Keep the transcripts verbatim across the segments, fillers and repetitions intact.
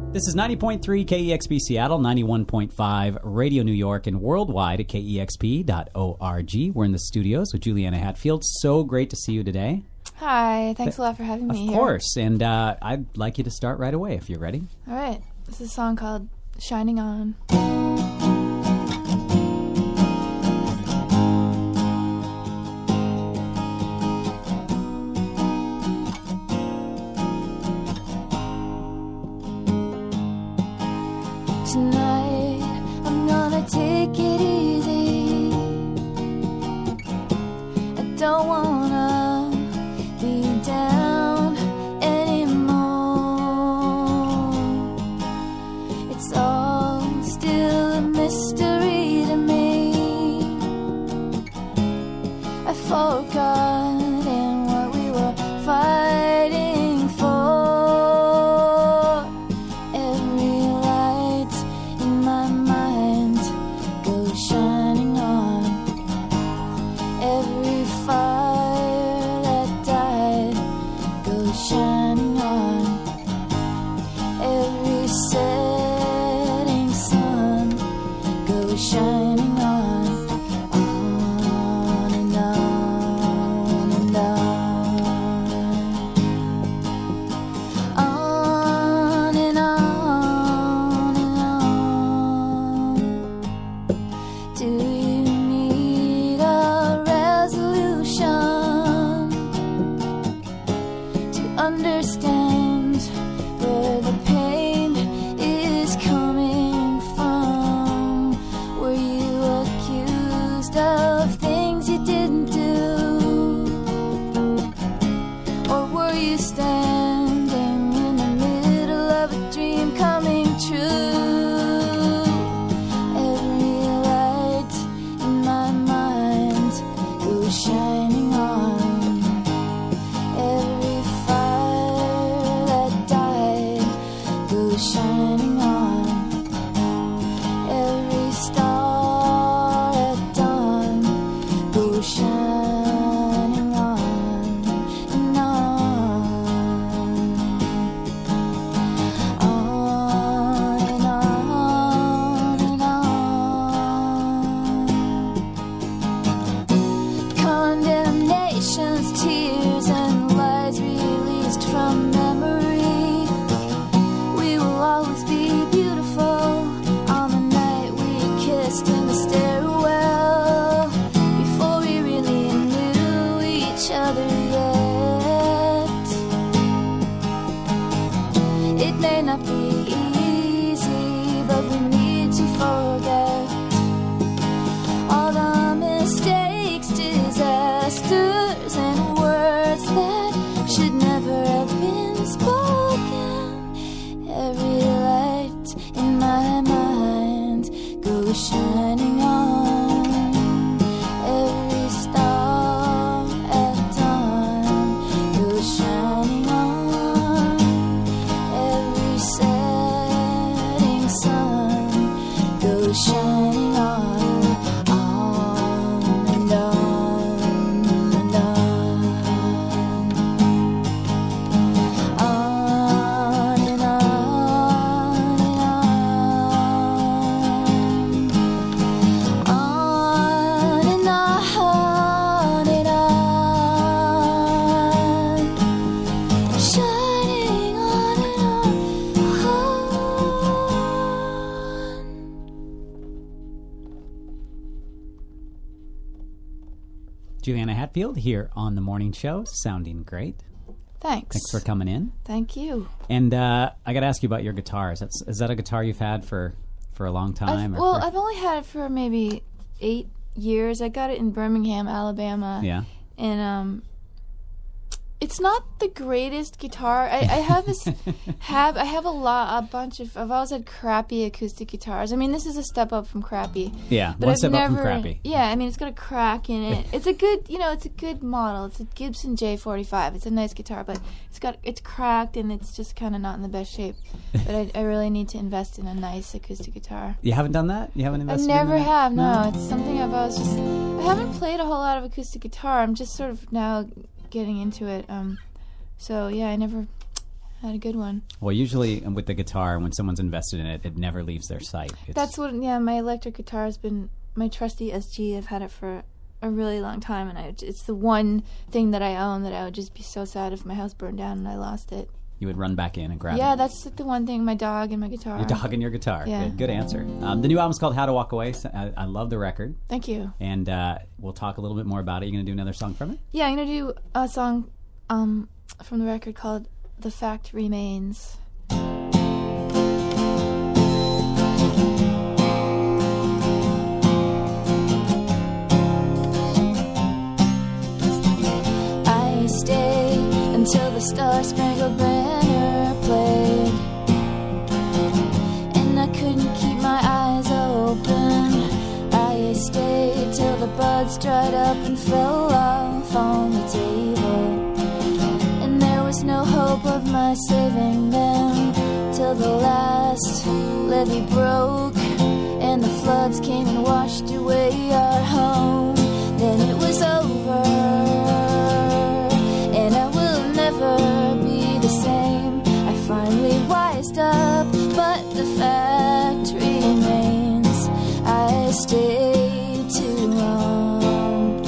This is ninety point three K E X P Seattle, ninety-one point five Radio New York, and worldwide at K E X P dot org. We're in the studios with Juliana Hatfield. So great to see you today. Hi, thanks a lot for having me here. Of course, and uh, I'd like you to start right away if you're ready. All right. This is a song called Shining On. Tonight, I'm gonna take it easy. I don't wanna be down anymore. It's all still a mystery to me. I've forgotten what we were fighting for. Juliana Hatfield here on the morning show, sounding great. Thanks. Thanks for coming in. Thank you. And uh, I got to ask you about your guitars. That's, is that a guitar you've had for, for a long time? I've, well, for... I've only had it for maybe eight years. I got it in Birmingham, Alabama. Yeah. And um, it's not the greatest guitar. I, I have this have I have a lot, a bunch of. I've always had crappy acoustic guitars. I mean, this is a step up from crappy. Yeah, but one I've step never, up from crappy. Yeah, I mean, it's got a crack in it. It's a good, you know, it's a good model. It's a Gibson J forty-five. It's a nice guitar, but it's got it's cracked and it's just kind of not in the best shape. But I, I really need to invest in a nice acoustic guitar. You haven't done that? You haven't I invested? never in that? have. No. no, It's something I've always just. I haven't played a whole lot of acoustic guitar. I'm just sort of now getting into it. Um, so yeah, I never I had a good one. Well, usually with the guitar, when someone's invested in it, it never leaves their sight. It's, That's what, yeah, my electric guitar has been my trusty S G. I've had it for a really long time, and I, it's the one thing that I own that I would just be so sad if my house burned down and I lost it. You would run back in and grab Yeah, it. that's the one thing, my dog and my guitar. Your dog and your guitar. Yeah. Good, good answer. Um, the new album's called How to Walk Away. So I, I love the record. Thank you. And uh, we'll talk a little bit more about it. You going to do another song from it? Yeah, I'm going to do a song um, from the record called The Fact Remains. I stayed until the Star-Spangled Banner played, and I couldn't keep my eyes open. I stayed till the buds dried up and fell off on the table, and there was no hope of my saving them till the last levee broke and the floods came and washed away our home. Then it was over, and I will never be the same. I finally wised up, but the fact remains, I stayed too long.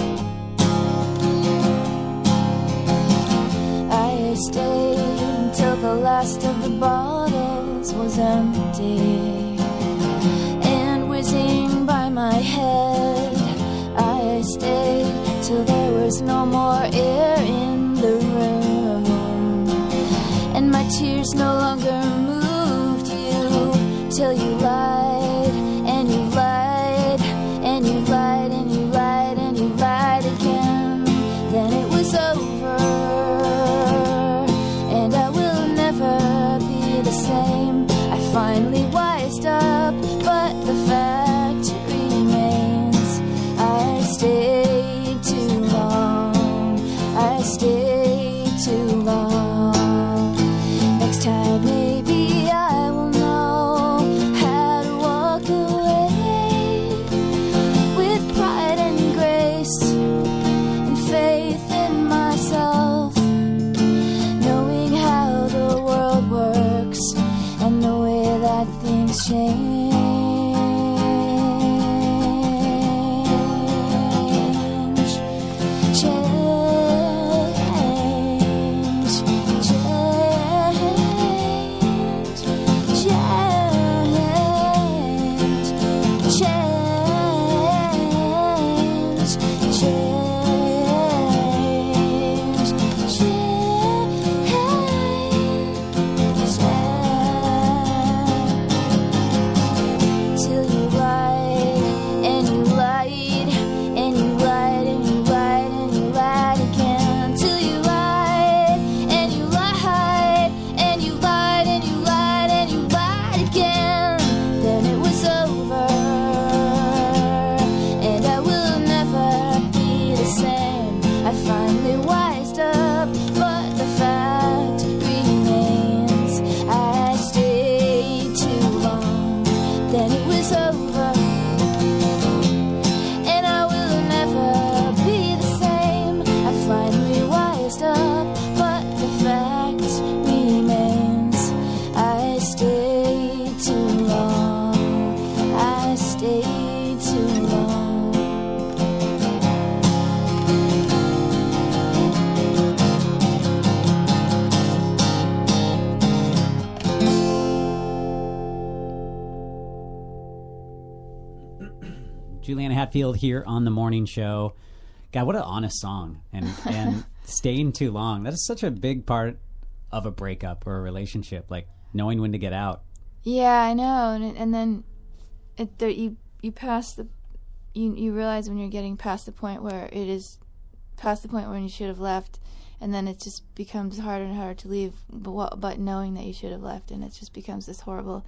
I stayed until the last of the bottles was empty, and whizzing by my head, I stayed till there was no more air in the room, and my tears no longer moved you till you lied, and you lied, and you lied, and you lied, and you lied again. Then it was over, and I will never be the same. I finally wised up, but the fact remains, I stayed too long. I stayed too long. Next time maybe I will know how to walk away with pride and grace and faith in myself, knowing how the world works and the way that things change. Juliana Hatfield here on the morning show. God, what an honest song. And and staying too long. That is such a big part of a breakup or a relationship, like knowing when to get out. Yeah, I know. And and then it, there, you you pass the you you realize when you're getting past the point where it is past the point when you should have left, and then it just becomes harder and harder to leave. But what, but knowing that you should have left, and it just becomes this horrible.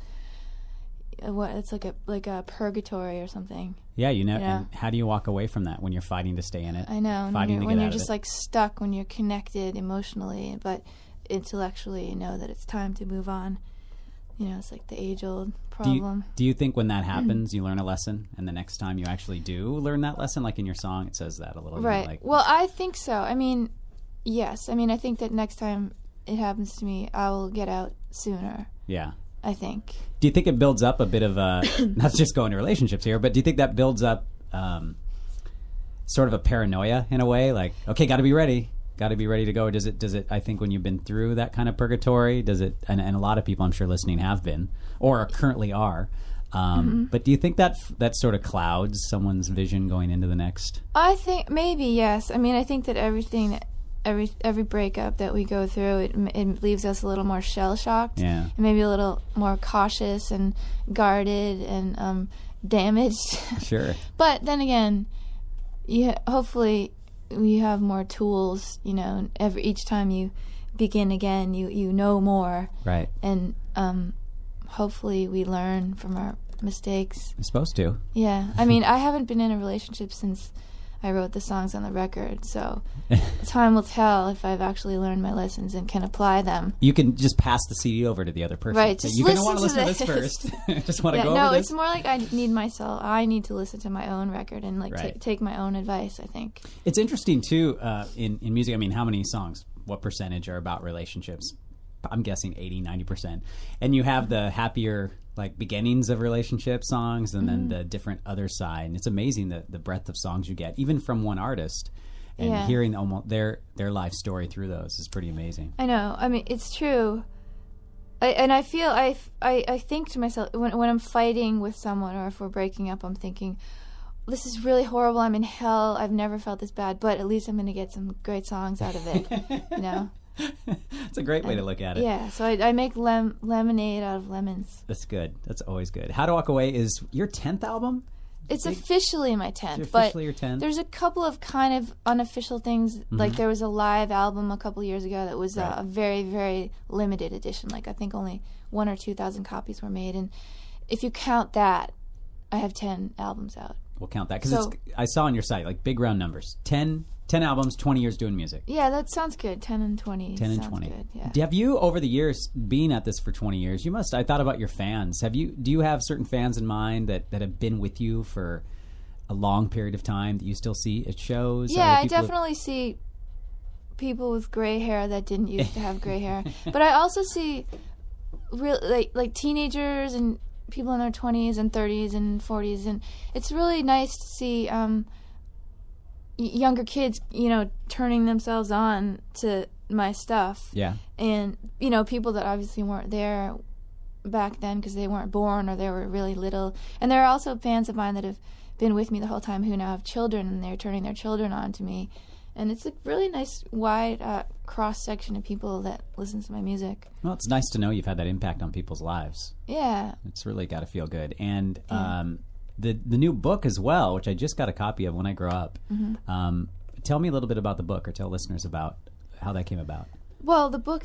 What it's like a like a purgatory or something. Yeah, you know. Yeah. And how do you walk away from that when you're fighting to stay in it? I know. Fighting When you're, to when get you're out just of it. like stuck, when you're connected emotionally, but intellectually you know that it's time to move on. You know, it's like the age-old Do problem. you, do you think when that happens, you learn a lesson, and the next time you actually do learn that lesson, like in your song, it says that a little, you know, Right. like Well, I think so. I mean, yes. I mean, I think that next time it happens to me, I will get out sooner. Yeah. I think. Do you think it builds up a bit of a, not just going to relationships here, but do you think that builds up um, sort of a paranoia in a way? Like, okay, got to be ready. Got to be ready to go. Does it, does it, I think when you've been through that kind of purgatory, does it, and, and a lot of people I'm sure listening have been, or currently are, um, mm-hmm. but do you think that that sort of clouds someone's vision going into the next? I think maybe, yes. I mean, I think that everything, every every breakup that we go through, it, it leaves us a little more shell-shocked, yeah. and maybe a little more cautious and guarded and um, damaged. Sure. But then again, you hopefully you have more tools, you know, every each time you begin again, you, you know more. Right. And um, hopefully we learn from our mistakes. You're supposed to. Yeah. I mean, I haven't been in a relationship since I wrote the songs on the record, so time will tell if I've actually learned my lessons and can apply them. You can just pass the C D over to the other person. Right. Just You're going to want to listen listen to this first. Just want to yeah, go no, over this. it's more like I need myself. I need to listen to my own record and like Right. t- take my own advice, I think. It's interesting, too, uh, in, in music. I mean, how many songs, what percentage are about relationships? I'm guessing eighty, ninety percent. And you have the happier, like, beginnings of relationship songs and Mm-hmm. then the different other side. And it's amazing the, the breadth of songs you get, even from one artist. And Yeah. hearing almost their, their life story through those is pretty amazing. I know. I mean, it's true. I, and I feel, I, I, I think to myself, when, when I'm fighting with someone or if we're breaking up, I'm thinking, this is really horrible. I'm in hell. I've never felt this bad, but at least I'm going to get some great songs out of it, you know? It's a great way to look at it. Yeah, so I, I make lem- lemonade out of lemons. That's good. That's always good. How to Walk Away is your tenth album? It's Big- officially my tenth, It's but officially your tenth? there's a couple of kind of unofficial things. Mm-hmm. Like there was a live album a couple years ago that was Right. uh, a very, very limited edition. Like I think only one or two thousand copies were made, and if you count that, I have ten albums out. We'll count that. Because So- I saw on your site, like, big round numbers. ten, ten albums, twenty years doing music. Yeah, that sounds good. Ten and twenty. ten and sounds twenty. Good. Yeah. Have you, over the years, being at this for twenty years, you must, I thought about your fans. Have you, do you have certain fans in mind that, that have been with you for a long period of time that you still see at shows? Yeah, Are there I people definitely see people with gray hair that didn't used to have gray hair. But I also see real like like teenagers and people in their twenties and thirties and forties, and it's really nice to see um, y- younger kids, you know, turning themselves on to my stuff. Yeah. And you know, people that obviously weren't there back then because they weren't born or they were really little. And there are also fans of mine that have been with me the whole time who now have children, and they're turning their children on to me. And it's a really nice, wide uh, cross-section of people that listen to my music. Well, it's nice to know you've had that impact on people's lives. Yeah. It's really got to feel good. And um, the the new book as well, which I just got a copy of When I Grow Up. Mm-hmm. Um, tell me a little bit about the book, or tell listeners about how that came about. Well, the book,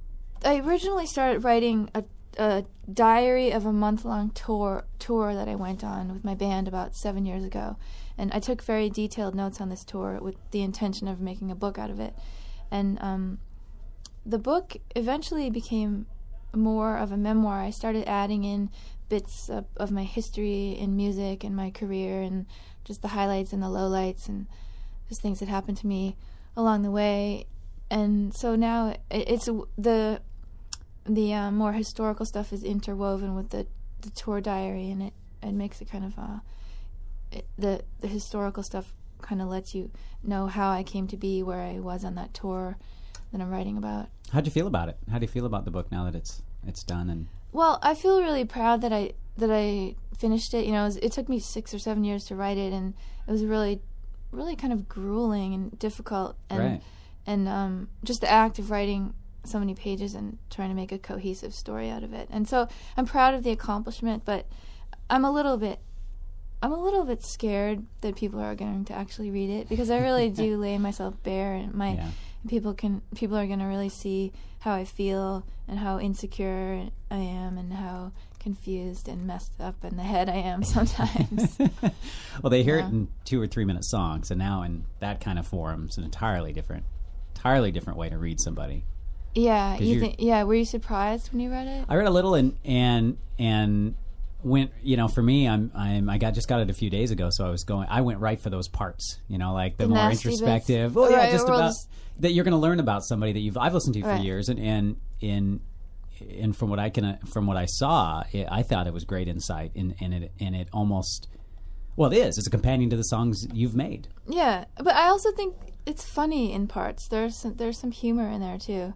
I originally started writing a, a diary of a month-long tour tour that I went on with my band about seven years ago. And I took very detailed notes on this tour with the intention of making a book out of it. And um, the book eventually became more of a memoir. I started adding in bits of, of my history in music and my career and just the highlights and the lowlights and just things that happened to me along the way. And so now it, it's the the uh, more historical stuff is interwoven with the, the tour diary, and it, it makes it kind of... Uh, It, the the historical stuff kind of lets you know how I came to be where I was on that tour that I'm writing about. How'd you feel about it? How do you feel about the book now that it's it's done? And Well, I feel really proud that I that I finished it. You know, it, was, it took me six or seven years to write it, and it was really, really kind of grueling and difficult. And Right. and um, just the act of writing so many pages and trying to make a cohesive story out of it. And so I'm proud of the accomplishment, but I'm a little bit. I'm a little bit scared that people are going to actually read it, because I really do lay myself bare, and my Yeah. people can people are going to really see how I feel and how insecure I am and how confused and messed up in the head I am sometimes. Well, they hear Yeah. it in two or three minute songs, and now in that kind of forum, it's an entirely different, entirely different way to read somebody. Yeah, 'Cause you you're- think? Yeah, were you surprised when you read it? I read a little, and and and went, you know, for me, I'm, I'm, I got just got it a few days ago, so I was going, I went right for those parts, you know, like the, The more nasty introspective. bits. Well, yeah, Right, just well, about just- that you're going to learn about somebody that you've I've listened to for Right. years, and and in and from what I can, uh, from what I saw, it, I thought it was great insight, and and it and it almost, well, it is. It's a companion to the songs you've made. Yeah, but I also think it's funny in parts. There's some, there's some humor in there too.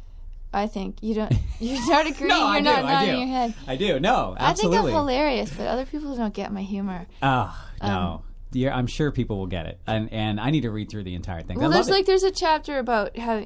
I think you don't. You're not agreeing. No, you're I not do, I nodding do. your head. I do. No, I think I'm absolutely. hilarious, but other people don't get my humor. Oh no. Um, Yeah, I'm sure people will get it, and and I need to read through the entire thing. I Well, love there's it. like there's a chapter about how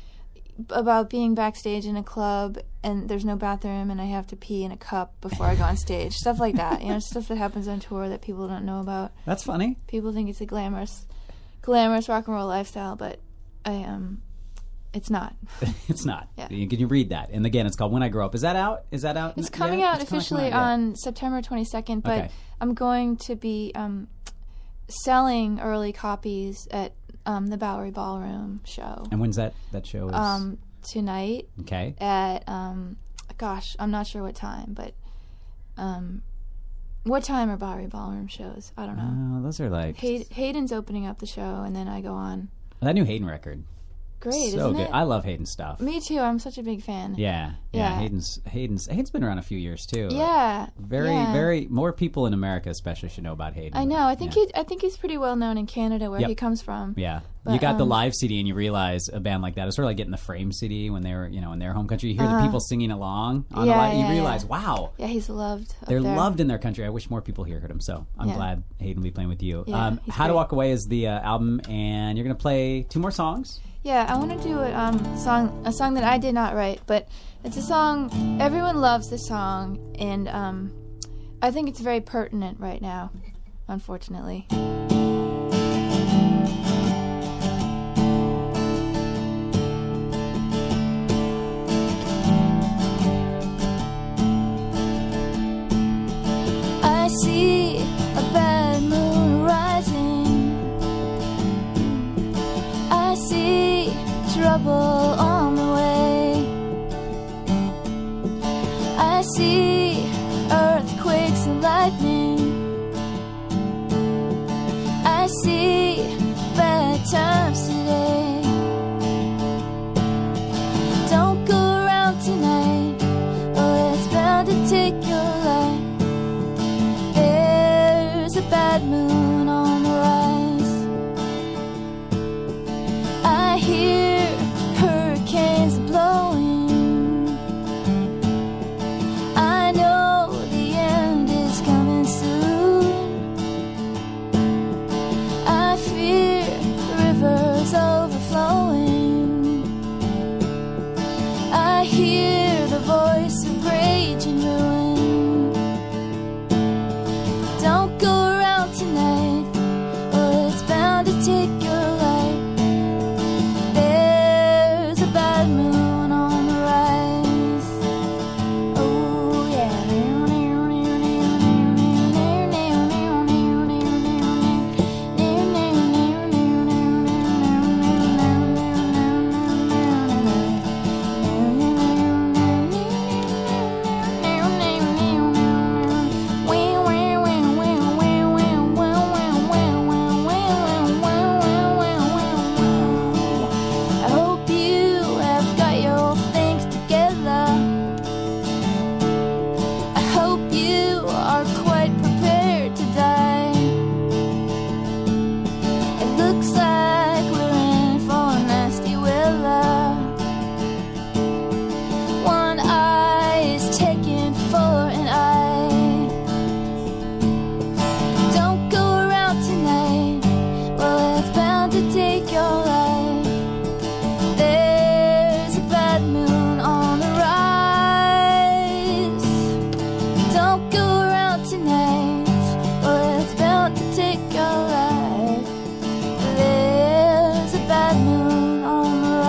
about being backstage in a club and there's no bathroom and I have to pee in a cup before I go on stage. Stuff like that. You know, stuff that happens on tour that people don't know about. That's funny. People think it's a glamorous, glamorous rock and roll lifestyle, but I um, it's not. It's not. Yeah. You can you read that, and again, it's called When I Grow Up. Is that out? Is that out? It's Yeah, coming out it's kinda officially coming out, yeah. on September twenty-second, but Okay. I'm going to be um, selling early copies at um, the Bowery Ballroom show And when's that that show is? um, tonight okay. at, um, gosh, I'm not sure what time, but um, what time are Bowery Ballroom shows? I don't know. Oh, those are like Hay- Hayden's opening up the show, and then I go on. that new Hayden record. Great, so isn't good. it? I love Hayden stuff. Me too. I'm such a big fan. Yeah, yeah. Yeah. Hayden's Hayden's Hayden's been around a few years too. Yeah. Very, yeah. very. More people in America, especially, should know about Hayden. I know. I think yeah. he. I think he's pretty well known in Canada, where Yep. he comes from. Yeah, But, you got the um, live C D, and you realize a band like that is sort of like getting the Frame C D when they were, you know, in their home country. You hear the people singing along on the Uh-huh. Yeah, live. You yeah, realize, yeah. wow, Yeah, he's loved. up they're there. loved in their country. I wish more people here heard them. So I'm Yeah. glad Hayden will be playing with you. Yeah, um, he's How to great. Walk Away is the uh, album, and you're going to play two more songs. Yeah, I want to do a um, song, a song that I did not write, but it's a song everyone loves. The song, and um, I think it's very pertinent right now. Unfortunately. I see a bad moon rising. I see trouble on the way. I see earthquakes and lightning. I see bad times today. Don't go around tonight, or it's bound to take your life. There's a bad moon on the rise. I hear hurricanes blowing. I know the end is coming soon. I fear rivers overflowing. I hear the voice of rage and ruin. Don't go around tonight, or it's bound to take your life. There's a bad moon on the rise. Oh yeah. I hope you have got your things together. I hope you are quite prepared to die. It looks like we're in for nasty weather. One eye is taken for an eye. Don't go around tonight, well, it's bound to take your life. There's a bad moon on the rise. Don't go around tonight, or it's bound to take your life. There's a bad moon on the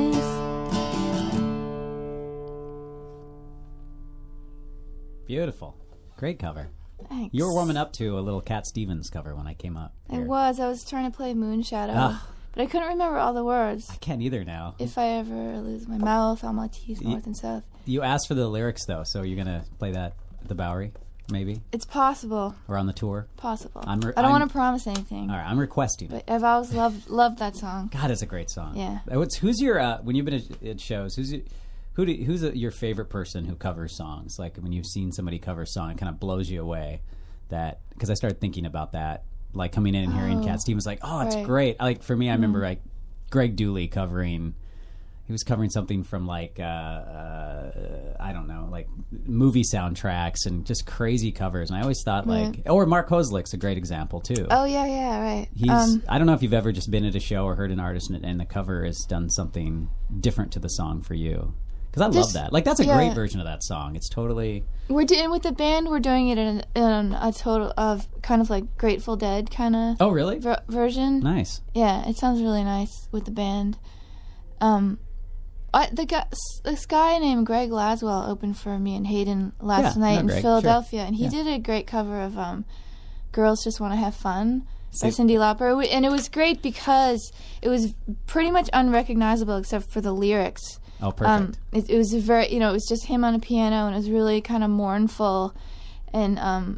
rise. Beautiful, great cover. Thanks. You were warming up to a little Cat Stevens cover when I came up. I here. was. I was trying to play Moonshadow, Ah. but I couldn't remember all the words. I can't either now. If I ever lose my mouth, all my teeth, Ye- north and south. You asked for the lyrics though, so you're gonna play that at the Bowery. maybe? It's possible. Or on the tour? Possible. I'm re- I don't I'm- want to promise anything. All right, I'm requesting it. But I've always loved loved that song. God, it's a great song. Yeah. Uh, What's, who's your, uh, when you've been at, at shows, who's your, who do, who's a, your favorite person who covers songs? Like when you've seen somebody cover a song, it kind of blows you away. That, because I started thinking about that, like coming in and hearing Oh, Cat Stevens, like, oh, it's right. great. Like for me, I remember like Greg Dooley covering, he was covering something from like, uh, uh, I don't know, like movie soundtracks and just crazy covers. And I always thought like, or Mark Hoslick's a great example too. Oh yeah, yeah, right. He's. Um, I don't know if you've ever just been at a show or heard an artist and, and the cover has done something different to the song for you. Because I love Just- that. Like that's a yeah. great version of that song. It's totally. we're doing with the band. We're doing it in, in a total of kind of like Grateful Dead kind of Oh really? ver- version. Nice. Yeah, it sounds really nice with the band. Um, I, the guy, this guy named Greg Laswell opened for me and Hayden last Yeah, I night know in Greg, Philadelphia, sure. and he Yeah. did a great cover of um, "Girls Just Want to Have Fun" by See- Cyndi Lauper, and it was great because it was pretty much unrecognizable except for the lyrics. Oh, perfect. Um, it, it was a very, you know, it was just him on a piano, and it was really kind of mournful, and um,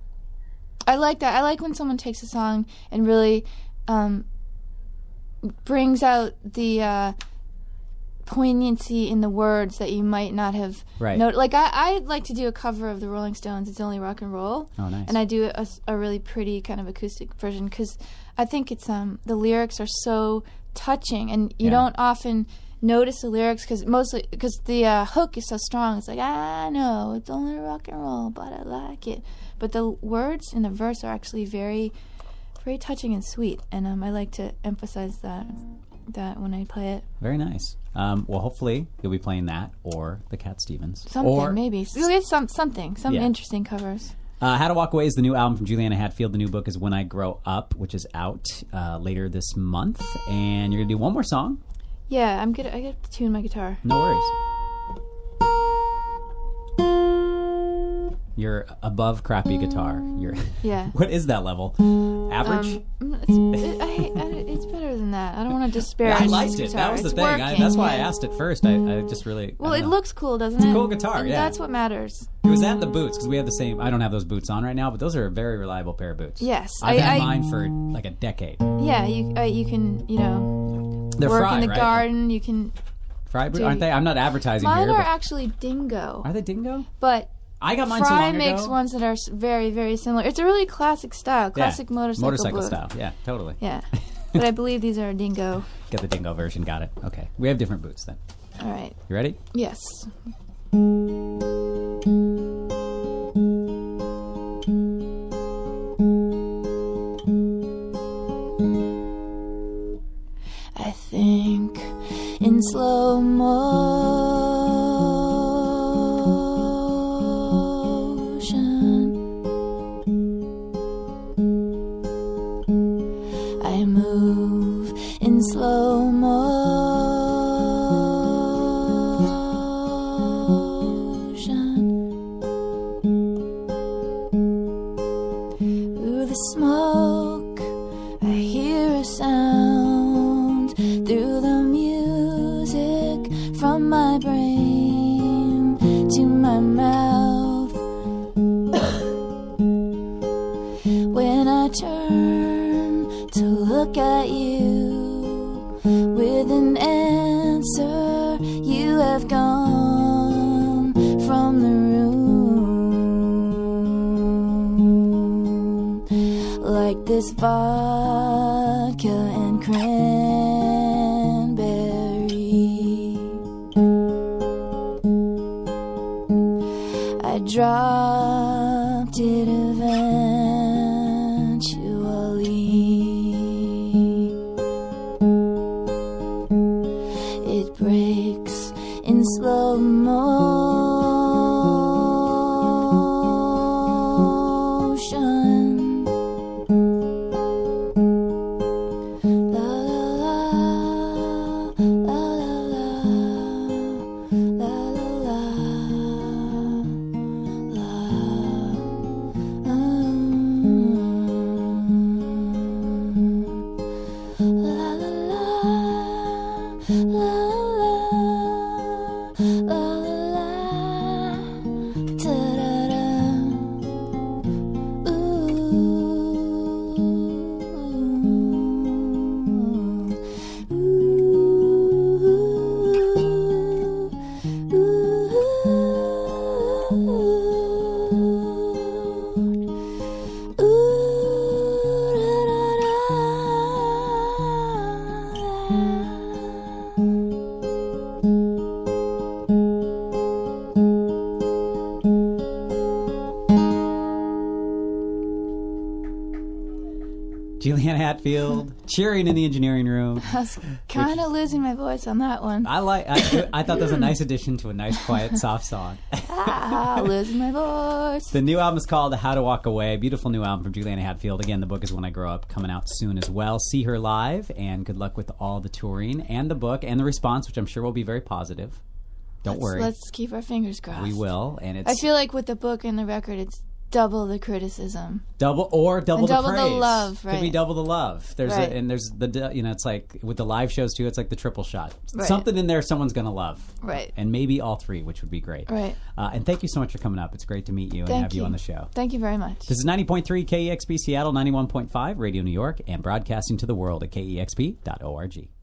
I like that. I like when someone takes a song and really um, brings out the uh, poignancy in the words that you might not have Right. noted. Like I, I like to do a cover of the Rolling Stones. It's Only Rock and Roll, oh, nice. and I do a, s- a really pretty kind of acoustic version because I think it's um the lyrics are so touching, and you Yeah. don't often notice the lyrics because mostly because the uh, hook is so strong. It's like I know it's only rock and roll, but I like it. But the words in the verse are actually very, very touching and sweet, and um, I like to emphasize that that when I play it. Very nice. Um, well, hopefully you'll be playing that or the Cat Stevens. Something or, maybe you'll get some something some Yeah. interesting covers. Uh, How to Walk Away is the new album from Juliana Hatfield. The new book is When I Grow Up, which is out uh, later this month. And you're going to do one more song. Yeah, I'm good. I get to tune my guitar. No worries. You're above crappy guitar. You're Yeah. what is that level? Average? Um, it's, it, I, hate- I, it's better than that. I don't want to disparage. I liked it. this That guitar. was the It's thing. I, working, that's why I yeah. asked it first. I, I just really. Well, I it don't know. looks cool, doesn't It's a it? cool guitar, And yeah. That's what matters. It was that and the boots because we have the same. I don't have those boots on right now, but those are a very reliable pair of boots. Yes, I've I- had I- mine for like a decade. Yeah, you uh, you can you know They're work fried, in the right? garden. You can. Fry boots, Do aren't you- they? I'm not advertising Mine here. are But actually dingo, are they dingo? but I got mine so Fry long makes ago. ones that are s- very very similar. It's a really classic style, classic yeah. motorcycle motorcycle boot. style. Yeah, totally. Yeah, but I believe these are dingo. Get the dingo version. Got it. Okay, we have different boots then. All right. You ready? Yes. I think in slow motion. I move in slow motion through the smoke. I hear a sound through the music from my brain to my mouth. When I turn to look at you with an answer, you have gone from the room. Like this vodka and cranberry, I dropped it eventually. It breaks in slow motion. La la la, la la la, la la la, la. Oh. Juliana Hatfield cheering in the engineering room. I was kind of losing my voice on that one. I like. I, I thought that was a nice addition to a nice, quiet, soft song. Ah, losing my voice. The new album is called How to Walk Away. Beautiful new album from Juliana Hatfield. Again, the book is When I Grow Up, coming out soon as well. See her live, and good luck with all the touring and the book and the response, which I'm sure will be very positive. Don't let's, worry. Let's keep our fingers crossed. We will. And it's I feel like with the book and the record, it's double the criticism, double or double and the double praise. the love. Right. Could be double the love. There's right. a, and there's the you know it's like with the live shows too. It's like the triple shot. Right. Something in there someone's gonna love. Right. And maybe all three, which would be great. Right. Uh, and thank you so much for coming up. It's great to meet you and Thank have you. you on the show. Thank you very much. This is ninety point three K E X P Seattle, ninety-one point five Radio New York, and broadcasting to the world at K E X P dot org.